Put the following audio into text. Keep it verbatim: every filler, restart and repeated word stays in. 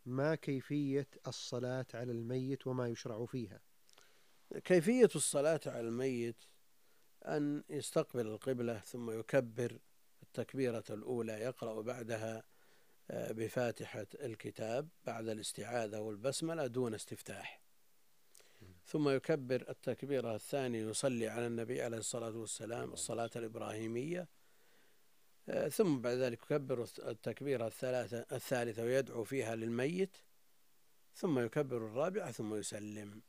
ما كيفية الصلاة على الميت وما يشرع فيها؟ كيفية الصلاة على الميت أن يستقبل القبلة ثم يكبر التكبيرة الأولى، يقرأ بعدها بفاتحة الكتاب بعد الاستعاذة والبسملة دون استفتاح، ثم يكبر التكبيرة الثانية يصلي على النبي عليه الصلاة والسلام الصلاة الإبراهيمية، ثم بعد ذلك يكبر التكبيرة الثالثة الثالثة ويدعو فيها للميت، ثم يكبر الرابعة ثم يسلم.